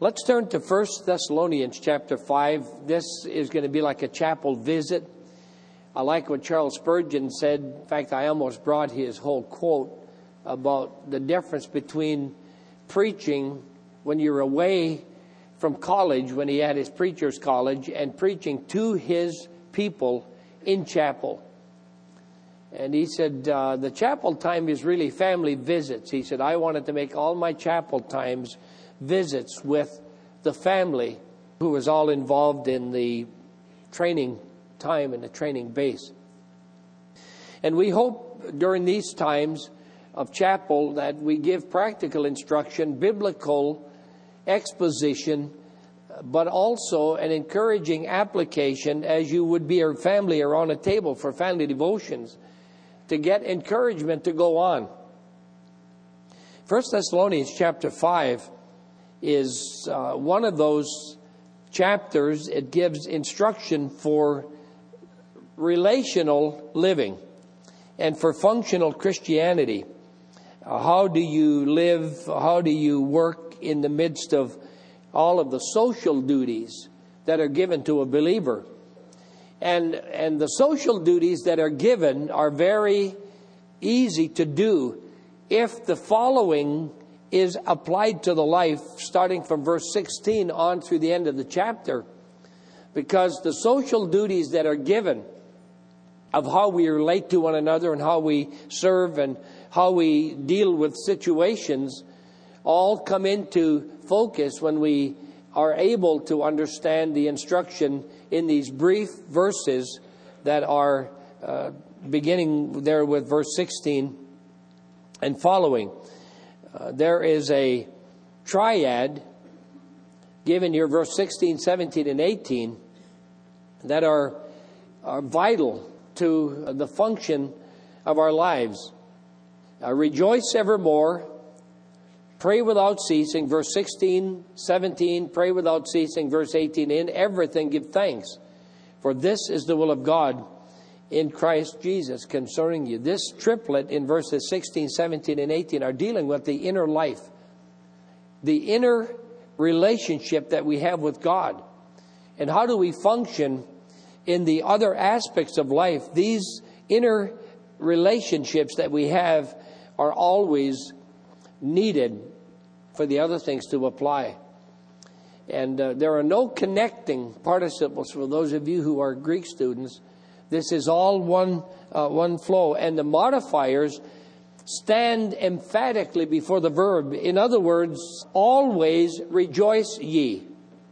Let's turn to 1 Thessalonians chapter 5. This is going to be like a chapel visit. I like what Charles Spurgeon said. In fact, I almost brought his whole quote about the difference between preaching when you're away from college, when he had his preacher's college, and preaching to his people in chapel. And he said, the chapel time is really family visits. He said, I wanted to make all my chapel times visits with the family who was all involved in the training time and the training base. And we hope during these times of chapel that we give practical instruction, biblical exposition, but also an encouraging application as you would be your family around a table for family devotions to get encouragement to go on. 1 Thessalonians chapter 5 is one of those chapters. It gives instruction for relational living and for functional Christianity. How do you live? How do you work in the midst of all of the social duties that are given to a believer? And the social duties that are given are very easy to do if the following is applied to the life, starting from verse 16 on through the end of the chapter. Because the social duties that are given of how we relate to one another and how we serve and how we deal with situations all come into focus when we are able to understand the instruction in these brief verses that are beginning there with verse 16 and following. There is a triad given here, verse 16, 17, and 18, that are vital to the function of our lives. Rejoice evermore, pray without ceasing, verse 16, 17, pray without ceasing, verse 18, in everything give thanks, for this is the will of God in Christ Jesus concerning you. This triplet in verses 16, 17, and 18 are dealing with the inner life, the inner relationship that we have with God. And how do we function in the other aspects of life? These inner relationships that we have are always needed for the other things to apply. And there are no connecting participles for those of you who are Greek students. This is all one flow. And the modifiers stand emphatically before the verb. In other words, always rejoice ye.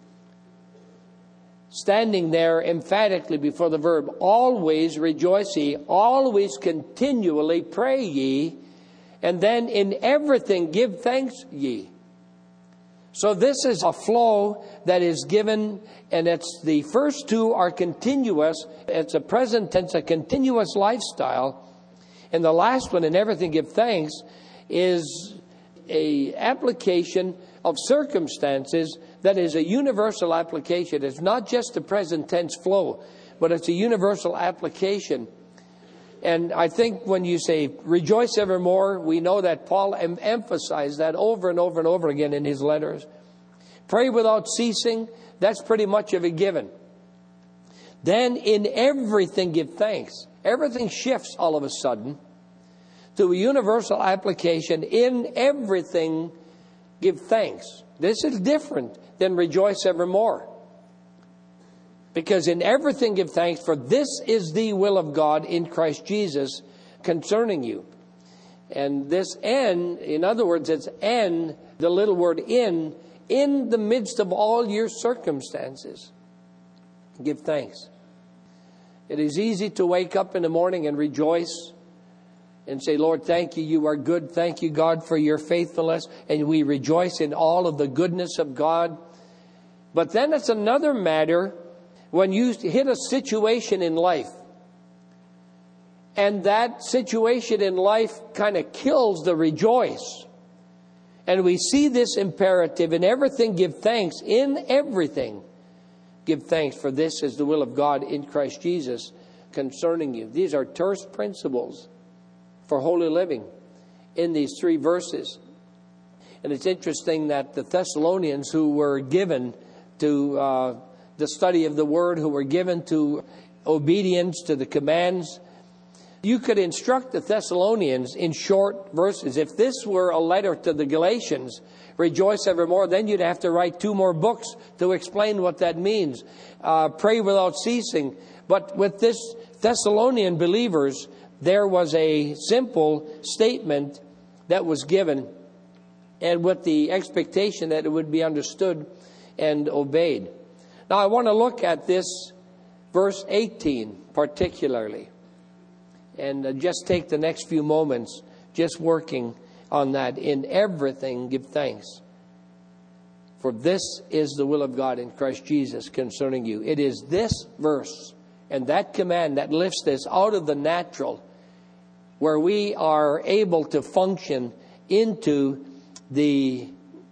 Standing there emphatically before the verb. Always rejoice ye. Always continually pray ye. And then in everything give thanks ye. So this is a flow that is given, and it's the first two are continuous. It's a present tense, a continuous lifestyle. And the last one, in everything give thanks, is a application of circumstances that is a universal application. It's not just a present tense flow, but it's a universal application. And I think when you say rejoice evermore, we know that Paul emphasized that over and over and over again in his letters. Pray without ceasing, that's pretty much of a given. Then in everything give thanks. Everything shifts all of a sudden to a universal application. In everything give thanks. This is different than rejoice evermore. Because in everything give thanks, for this is the will of God in Christ Jesus concerning you. And this in other words, it's the little word in the midst of all your circumstances. Give thanks. It is easy to wake up in the morning and rejoice and say, Lord, thank you, you are good. Thank you, God, for your faithfulness. And we rejoice in all of the goodness of God. But then it's another matter when you hit a situation in life, and that situation in life kind of kills the rejoice. And we see this imperative, in everything give thanks. In everything give thanks, for this is the will of God in Christ Jesus concerning you. These are terse principles for holy living in these three verses. And it's interesting that the Thessalonians, who were given to the study of the Word, who were given to obedience to the commands, you could instruct the Thessalonians in short verses. If this were a letter to the Galatians, rejoice evermore, then you'd have to write 2 more books to explain what that means. Pray without ceasing. But with this Thessalonian believers, there was a simple statement that was given, and with the expectation that it would be understood and obeyed. Now I want to look at this verse 18 particularly, and just take the next few moments just working on that. In everything give thanks, for this is the will of God in Christ Jesus concerning you. It is this verse and that command that lifts this out of the natural, where we are able to function into the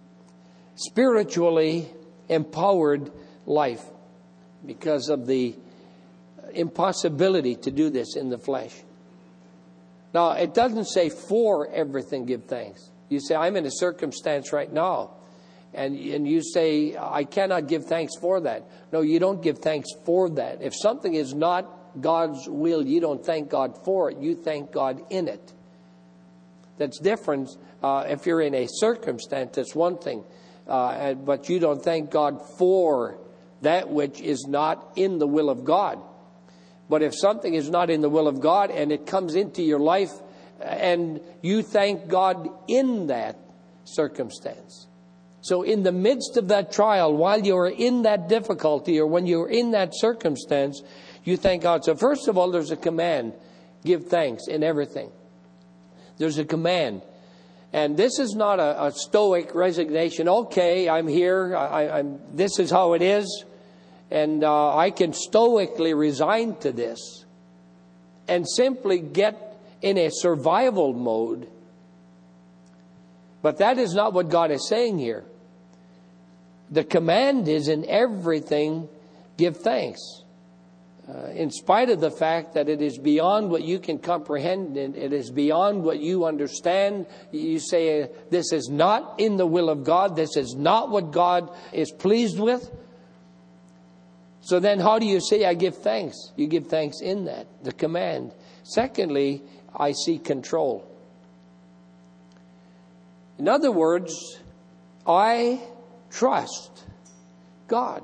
spiritually empowered life, because of the impossibility to do this in the flesh. Now, it doesn't say for everything give thanks. You say, I'm in a circumstance right now. And you say, I cannot give thanks for that. No, you don't give thanks for that. If something is not God's will, you don't thank God for it. You thank God in it. That's different. If you're in a circumstance, that's one thing. But you don't thank God for that which is not in the will of God. But if something is not in the will of God and it comes into your life, and you thank God in that circumstance. So in the midst of that trial, while you're in that difficulty, or when you're in that circumstance, you thank God. So first of all, there's a command. Give thanks in everything. There's a command. And this is not a stoic resignation. Okay, I'm here. This is how it is. And I can stoically resign to this and simply get in a survival mode. But that is not what God is saying here. The command is in everything give thanks. In spite of the fact that it is beyond what you can comprehend, and it is beyond what you understand. You say, this is not in the will of God. This is not what God is pleased with. So then how do you say, I give thanks? You give thanks in that, the command. Secondly, I see control. In other words, I trust God.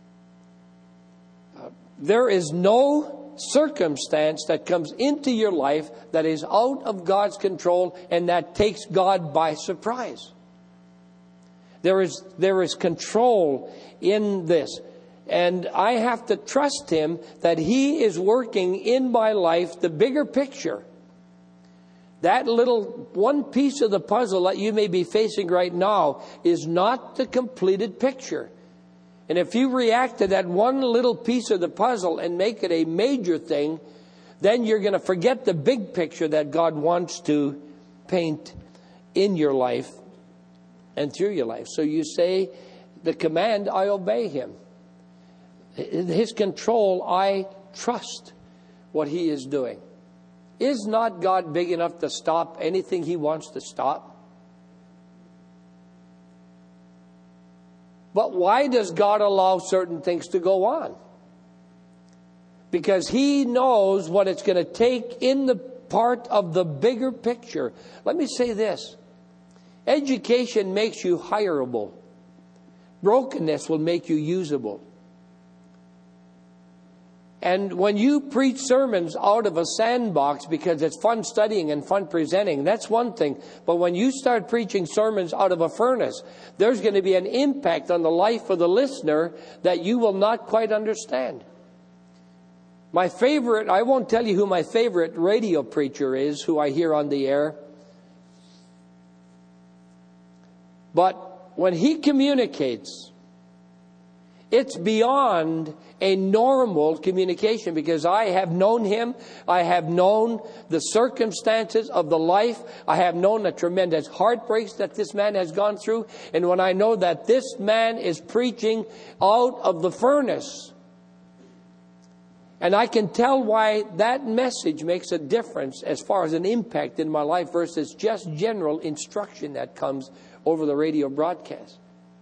There is no circumstance that comes into your life that is out of God's control and that takes God by surprise. There is control in this. And I have to trust Him that He is working in my life the bigger picture. That little one piece of the puzzle that you may be facing right now is not the completed picture. And if you react to that one little piece of the puzzle and make it a major thing, then you're going to forget the big picture that God wants to paint in your life and through your life. So you say, the command, I obey Him. His control, I trust what He is doing. Is not God big enough to stop anything He wants to stop? But why does God allow certain things to go on? Because He knows what it's going to take in the part of the bigger picture. Let me say this. Education makes you hireable. Brokenness will make you usable. And when you preach sermons out of a sandbox because it's fun studying and fun presenting, that's one thing. But when you start preaching sermons out of a furnace, there's going to be an impact on the life of the listener that you will not quite understand. My favorite, I won't tell you who my favorite radio preacher is, who I hear on the air. But when he communicates, it's beyond a normal communication, because I have known him. I have known the circumstances of the life. I have known the tremendous heartbreaks that this man has gone through. And when I know that this man is preaching out of the furnace, and I can tell why that message makes a difference as far as an impact in my life versus just general instruction that comes over the radio broadcast.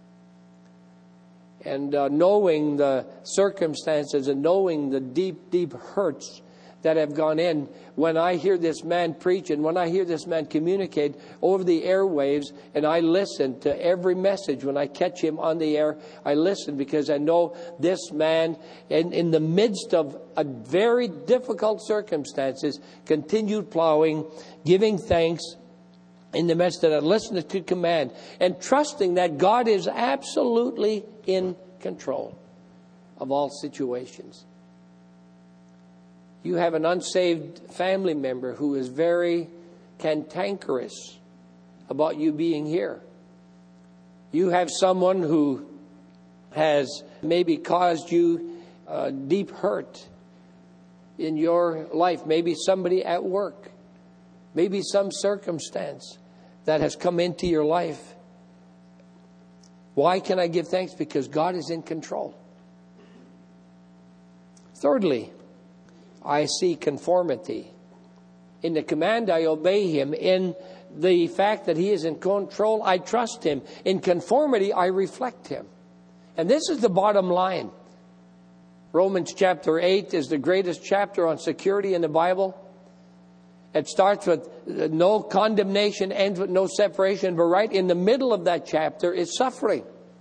And knowing the circumstances and knowing the deep, deep hurts that have gone in, when I hear this man preach and when I hear this man communicate over the airwaves, and I listen to every message when I catch him on the air, I listen because I know this man, in the midst of a very difficult circumstances, continued plowing, giving thanks in the midst of that, listening to command, and trusting that God is absolutely in control of all situations. You have an unsaved family member who is very cantankerous about you being here. You have someone who has maybe caused you deep hurt in your life. Maybe somebody at work. Maybe some circumstance that has come into your life. Why can I give thanks? Because God is in control. Thirdly, I see conformity. In the command, I obey Him. In the fact that He is in control, I trust Him. In conformity, I reflect Him. And this is the bottom line. Romans chapter 8 is the greatest chapter on security in the Bible. It starts with no condemnation, ends with no separation. But right in the middle of that chapter is suffering.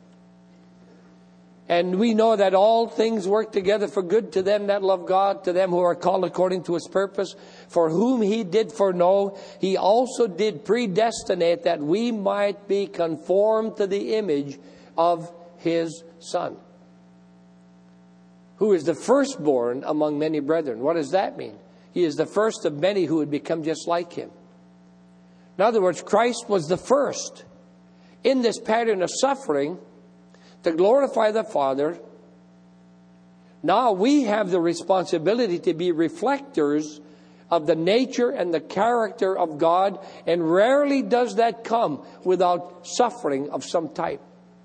And we know that all things work together for good to them that love God, to them who are called according to His purpose. For whom He did foreknow, He also did predestinate that we might be conformed to the image of His Son, who is the firstborn among many brethren. What does that mean? He is the first of many who would become just like Him. In other words, Christ was the first in this pattern of suffering to glorify the Father. Now we have the responsibility to be reflectors of the nature and the character of God, and rarely does that come without suffering of some type.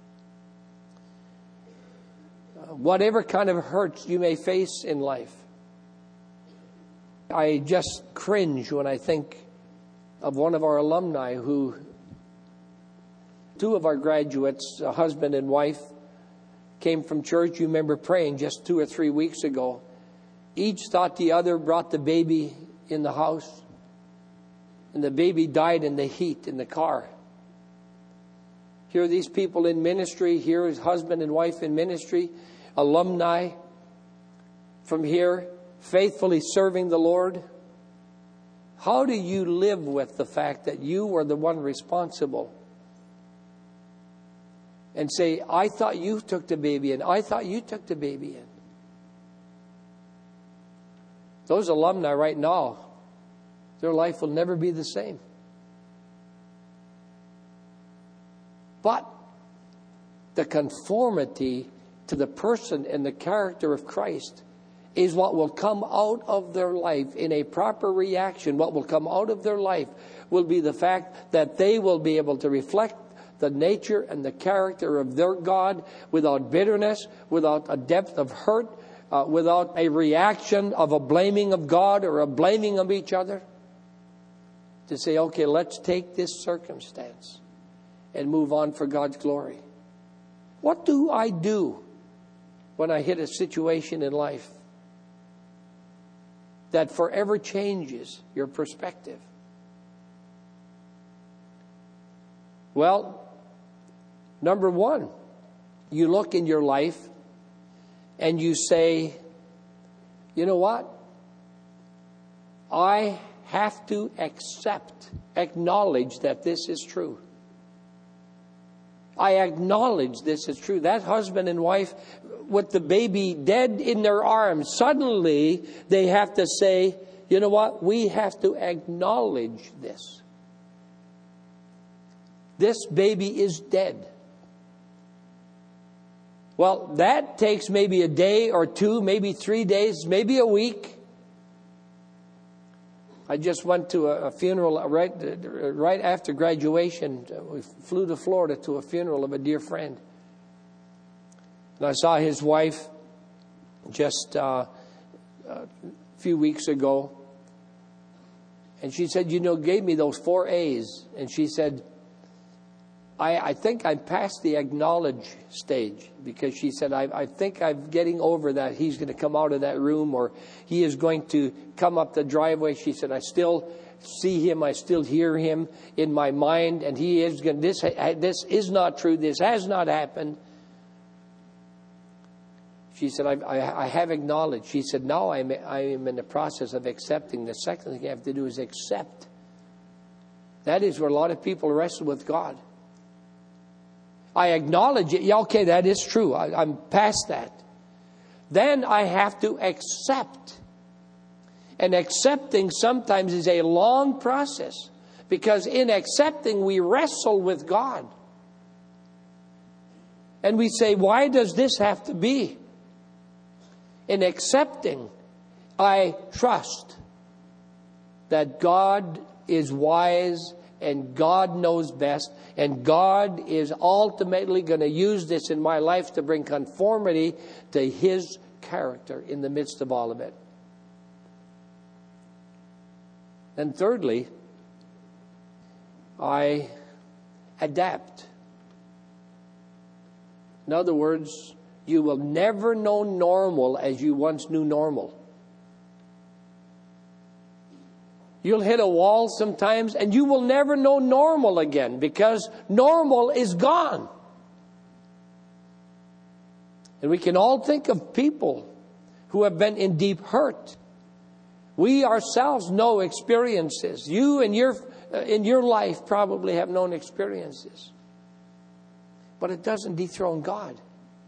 Whatever kind of hurts you may face in life. I just cringe when I think of one of our alumni who, two of our graduates, a husband and wife, came from church. You remember praying just 2 or 3 weeks ago. Each thought the other brought the baby in the house. And the baby died in the heat in the car. Here are these people in ministry. Here is husband and wife in ministry. Alumni from here, faithfully serving the Lord. How do you live with the fact that you were the one responsible? And say, I thought you took the baby in. I thought you took the baby in. Those alumni right now, their life will never be the same. But the conformity to the person and the character of Christ is what will come out of their life in a proper reaction. What will come out of their life will be the fact that they will be able to reflect the nature and the character of their God without bitterness, without a depth of hurt, without a reaction of a blaming of God or a blaming of each other. To say, okay, let's take this circumstance and move on for God's glory. What do I do when I hit a situation in life that forever changes your perspective? Well, number one, you look in your life and you say, you know what? I have to acknowledge that this is true. I acknowledge this is true. That husband and wife with the baby dead in their arms, suddenly they have to say, you know what? We have to acknowledge this. This baby is dead. Well, that takes maybe a day or two, maybe 3 days, maybe a week. I just went to a funeral right after graduation. We flew to Florida to a funeral of a dear friend. And I saw his wife just a few weeks ago. And she said, gave me those 4 A's. And she said, I think I'm past the acknowledge stage, because she said, I think I'm getting over that he's going to come out of that room, or he is going to come up the driveway. She said, I still see him, I still hear him in my mind, and he is going, this is not true, this has not happened. She said, I have acknowledged. She said, now I am in the process of accepting. The second thing you have to do is accept. That is where a lot of people wrestle with God. I acknowledge it. Yeah, okay, that is true. I'm past that. Then I have to accept. And accepting sometimes is a long process, because in accepting we wrestle with God. And we say, why does this have to be? In accepting, I trust that God is wise and God knows best, and God is ultimately going to use this in my life to bring conformity to His character in the midst of all of it. And thirdly, I adapt. In other words, you will never know normal as you once knew normal. You'll hit a wall sometimes, and you will never know normal again, because normal is gone. And we can all think of people who have been in deep hurt. We ourselves know experiences. You in your life probably have known experiences. But it doesn't dethrone God.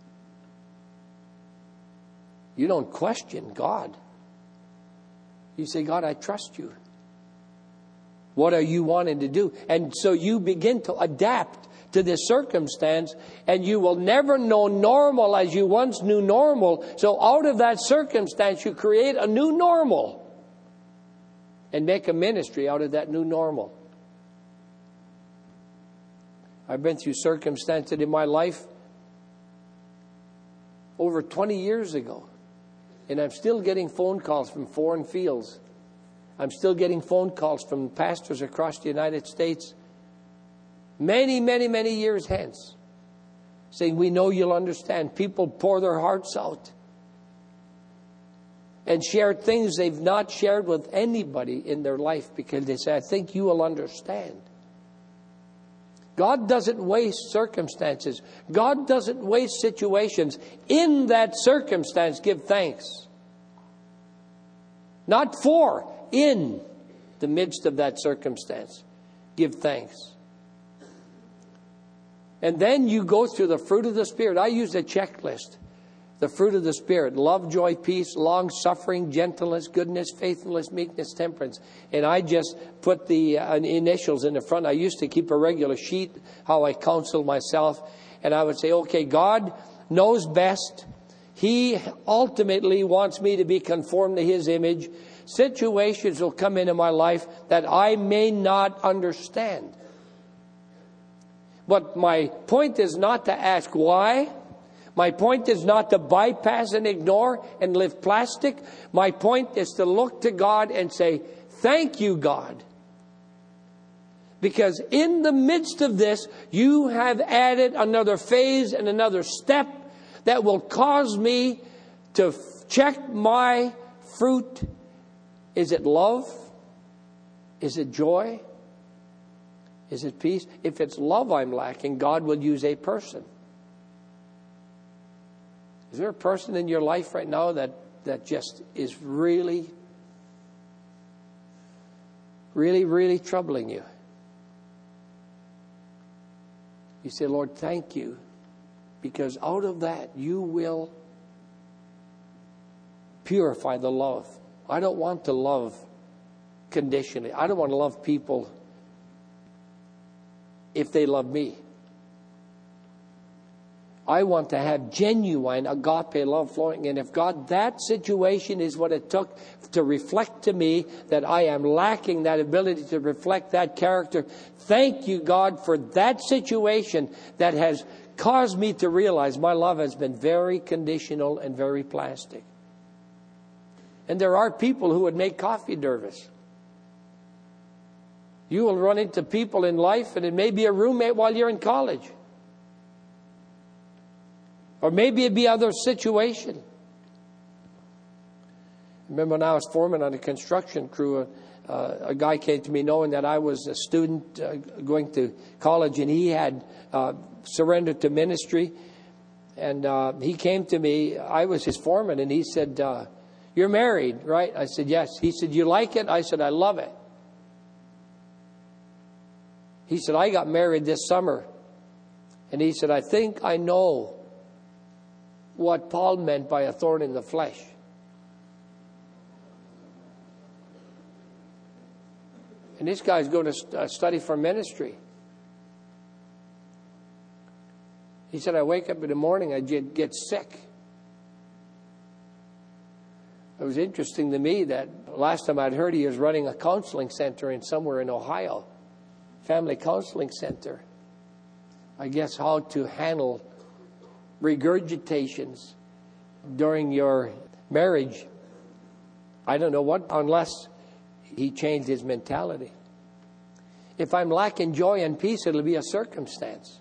You don't question God. You say, God, I trust you. What are you wanting to do? And so you begin to adapt to this circumstance, and you will never know normal as you once knew normal. So out of that circumstance, you create a new normal and make a ministry out of that new normal. I've been through circumstances in my life over 20 years ago, and I'm still getting phone calls from foreign fields. I'm still getting phone calls from pastors across the United States many, many, many years hence, saying, we know you'll understand. People pour their hearts out and share things they've not shared with anybody in their life, because they say, I think you will understand. God doesn't waste circumstances. God doesn't waste situations. In that circumstance, give thanks. Not for, in the midst of that circumstance, give thanks. And then you go through the fruit of the Spirit. I use a checklist. The fruit of the Spirit: love, joy, peace, long-suffering, gentleness, goodness, faithfulness, meekness, temperance. And I just put the initials in the front. I used to keep a regular sheet, how I counsel myself. And I would say, okay, God knows best. He ultimately wants me to be conformed to His image. Situations will come into my life that I may not understand. But my point is not to ask why. My point is not to bypass and ignore and live plastic. My point is to look to God and say, thank you, God. Because in the midst of this, you have added another phase and another step that will cause me to check my fruit. Is it love? Is it joy? Is it peace? If it's love I'm lacking, God will use a person. Is there a person in your life right now that just is really, really, really troubling you? You say, Lord, thank you, because out of that you will purify the love. I don't want to love conditionally. I don't want to love people if they love me. I want to have genuine agape love flowing. And if God, that situation is what it took to reflect to me that I am lacking that ability to reflect that character, thank you, God, for that situation that has caused me to realize my love has been very conditional and very plastic. And there are people who would make coffee nervous. You will run into people in life, and it may be a roommate while you're in college. Or maybe it'd be other situation. Remember when I was foreman on a construction crew, a guy came to me knowing that I was a student going to college, and he had surrendered to ministry. And he came to me. I was his foreman, and he said, "You're married, right?" I said, "Yes." He said, "You like it?" I said, "I love it." He said, "I got married this summer." And he said, "I think I know what Paul meant by a thorn in the flesh." And this guy's going to study for ministry. He said, "I wake up in the morning, I get sick." It was interesting to me that last time I'd heard he was running a counseling center somewhere in Ohio. Family counseling center. I guess how to handle regurgitations during your marriage. I don't know what, unless he changed his mentality. If I'm lacking joy and peace, it'll be a circumstance.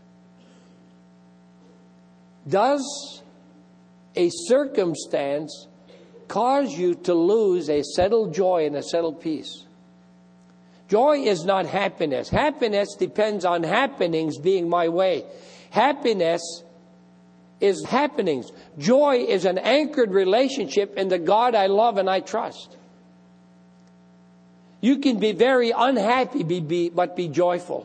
Does a circumstance cause you to lose a settled joy and a settled peace? Joy is not happiness. Happiness depends on happenings being my way. Happiness is happenings. Joy is an anchored relationship in the God I love and I trust. You can be very unhappy but be joyful.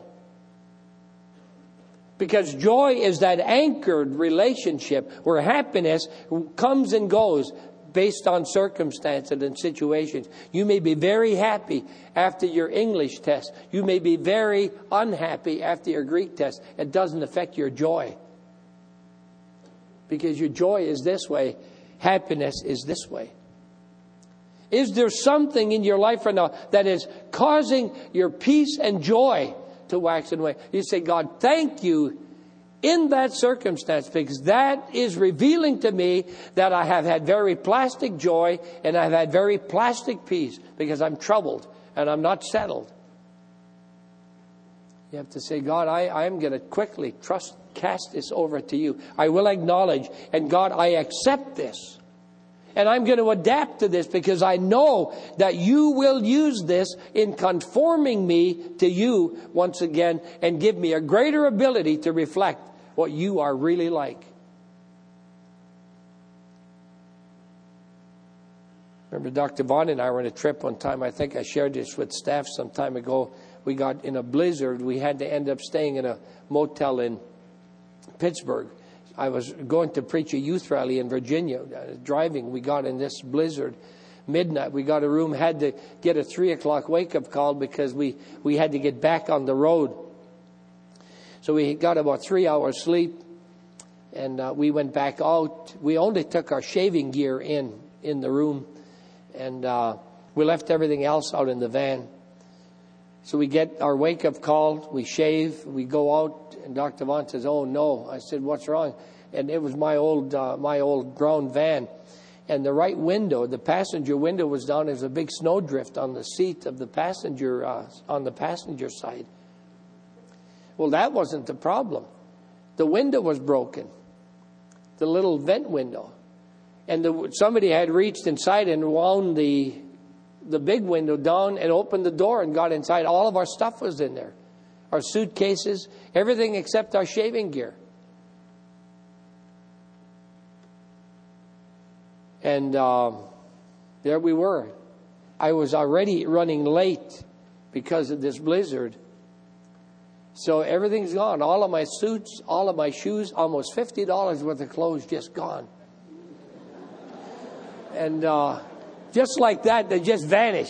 Because joy is that anchored relationship where happiness comes and goes based on circumstances and situations. You may be very happy after your English test. You may be very unhappy after your Greek test. It doesn't affect your joy. Because your joy is this way. Happiness is this way. Is there something in your life right now that is causing your peace and joy to wax and wane? You say, "God, thank you in that circumstance, because that is revealing to me that I have had very plastic joy and I've had very plastic peace because I'm troubled and I'm not settled." You have to say, "God, I'm going to quickly cast this over to you. I will acknowledge, and God, I accept this. And I'm going to adapt to this because I know that you will use this in conforming me to you once again and give me a greater ability to reflect what you are really like." Remember, Dr. Vaughn and I were on a trip one time. I think I shared this with staff some time ago. We got in a blizzard. We had to end up staying in a motel in Pittsburgh. I was going to preach a youth rally in Virginia. Driving, we got in this blizzard. Midnight, we got a room, had to get a 3 o'clock wake-up call because we had to get back on the road. So we got about 3 hours sleep, and we went back out. We only took our shaving gear in the room, and we left everything else out in the van. So we get our wake-up call, we shave, we go out, and Dr. Vaughn says, "Oh no." I said, "What's wrong?" And it was my old brown van. And the right window, the passenger window, was down. There was a big snowdrift on the seat of the passenger, on the passenger side. Well, that wasn't the problem. The window was broken. The little vent window. And somebody had reached inside and wound the big window down and opened the door and got inside. All of our stuff was in there. Our suitcases, everything except our shaving gear. And there we were. I was already running late because of this blizzard. So everything's gone. All of my suits, all of my shoes, almost $50 worth of clothes just gone. And just like that, they just vanish.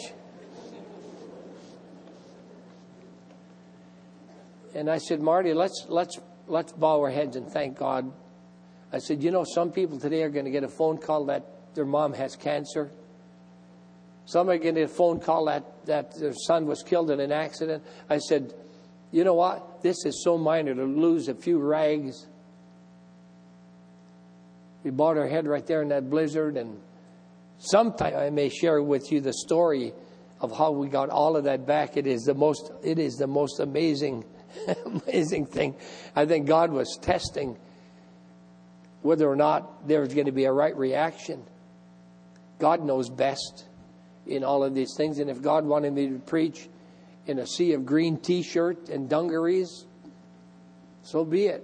And I said, "Marty, let's bow our heads and thank God." I said, "You know, some people today are going to get a phone call that their mom has cancer. Some are going to get a phone call that their son was killed in an accident." I said, "You know what? This is so minor to lose a few rags." We bowed our head right there in that blizzard. And sometime I may share with you the story of how we got all of that back. It is the most amazing, amazing thing. I think God was testing whether or not there was going to be a right reaction. God knows best in all of these things. And if God wanted me to preach in a sea of green T-shirt and dungarees, so be it.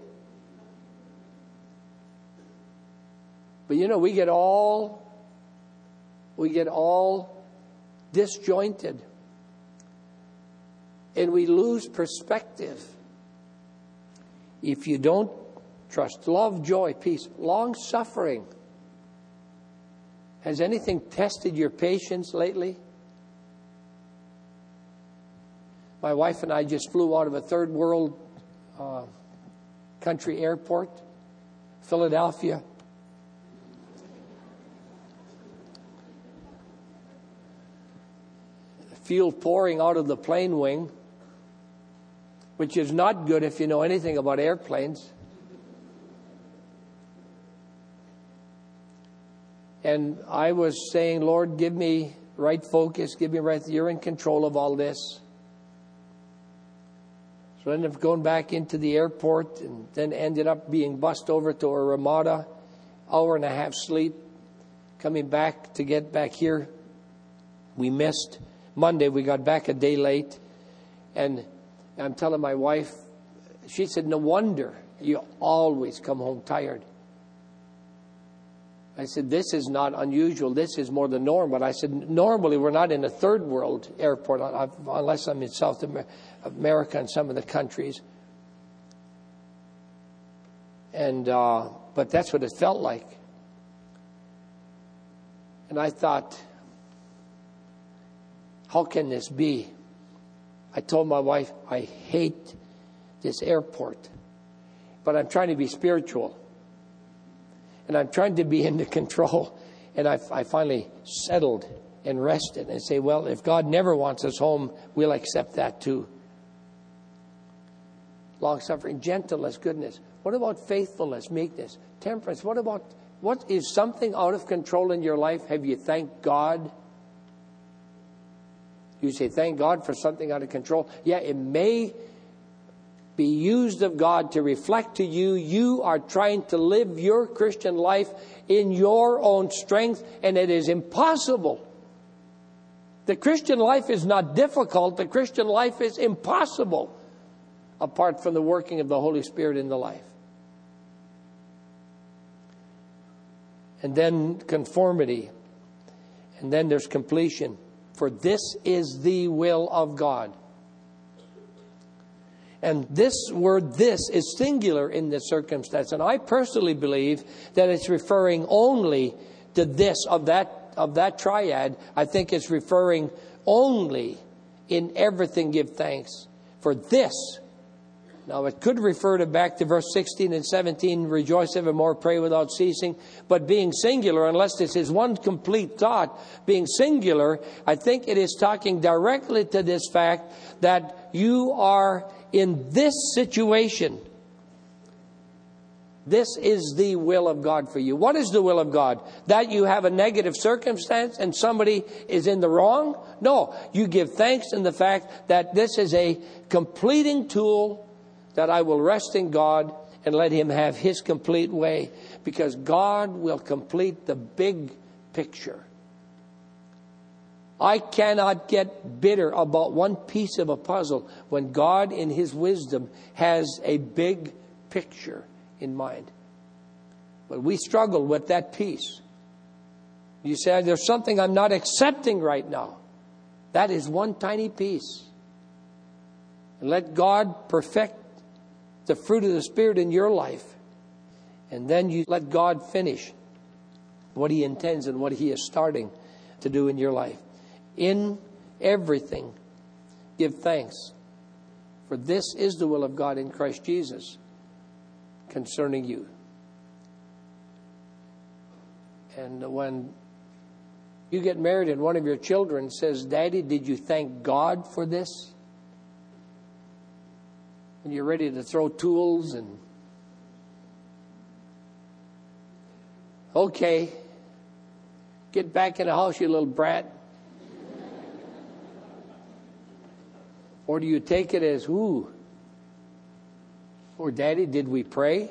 But we get all disjointed, and we lose perspective if you don't trust. Love, joy, peace, long-suffering. Has anything tested your patience lately? My wife and I just flew out of a third world country airport, Philadelphia. Fuel pouring out of the plane wing, which is not good if you know anything about airplanes. And I was saying, Lord, give me right focus, give me right. You're in control of all this. So I ended up going back into the airport and then ended up being bussed over to a Ramada, hour and a half sleep, coming back to get back here. We missed Monday. We got back a day late. And I'm telling my wife, she said, no wonder you always come home tired. I said, this is not unusual. This is more the norm. But I said, normally we're not in a third world airport unless I'm in South America and some of the countries. And but that's what it felt like. And I thought, how can this be? I told my wife, I hate this airport. But I'm trying to be spiritual. And I'm trying to be into control. And I finally settled and rested and say, well, if God never wants us home, we'll accept that too. Long-suffering, gentleness, goodness. What about faithfulness, meekness, temperance? What is something out of control in your life? Have you thanked God? You say, thank God for something out of control. Yeah, it may be used of God to reflect to you. You are trying to live your Christian life in your own strength, and it is impossible. The Christian life is not difficult. The Christian life is impossible apart from the working of the Holy Spirit in the life. And then conformity. And then there's completion. For this is the will of God. And this word, this, is singular in this circumstance. And I personally believe that it's referring only to this, of that triad. I think it's referring only in everything give thanks. For this. Now it could refer to back to verse 16 and 17, rejoice evermore, pray without ceasing. But being singular, unless this is one complete thought, being singular, I think it is talking directly to this fact that you are in this situation. This is the will of God for you. What is the will of God? That you have a negative circumstance and somebody is in the wrong? No, you give thanks in the fact that this is a completing tool, that I will rest in God and let Him have His complete way, because God will complete the big picture. I cannot get bitter about one piece of a puzzle when God in His wisdom has a big picture in mind. But we struggle with that piece. You say, there's something I'm not accepting right now. That is one tiny piece. And let God perfect the fruit of the Spirit in your life. And then you let God finish what He intends and what He is starting to do in your life. In everything, give thanks. For this is the will of God in Christ Jesus concerning you. And when you get married and one of your children says, Daddy, did you thank God for this? And you're ready to throw tools and... Okay, get back in the house, you little brat. Or do you take it as, ooh, or Daddy, did we pray?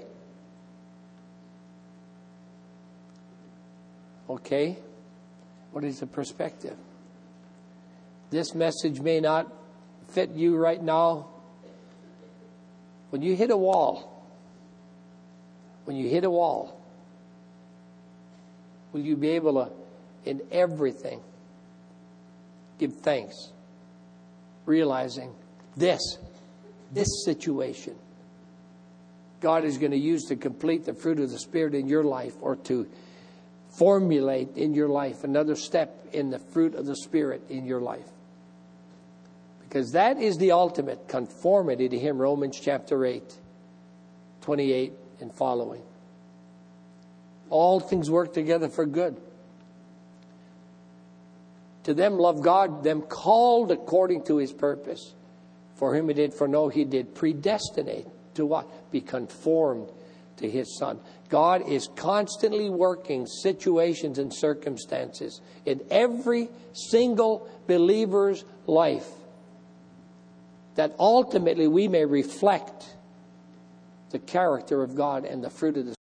Okay. What is the perspective? This message may not fit you right now. When you hit a wall, will you be able to, in everything, give thanks, realizing this situation, God is going to use to complete the fruit of the Spirit in your life, or to formulate in your life another step in the fruit of the Spirit in your life. Because that is the ultimate conformity to Him, Romans chapter 8, 28 and following. All things work together for good. To them love God, them called according to His purpose. For whom He did foreknow, He did predestinate. To what? Be conformed to His Son. God is constantly working situations and circumstances in every single believer's life, that ultimately we may reflect the character of God and the fruit of the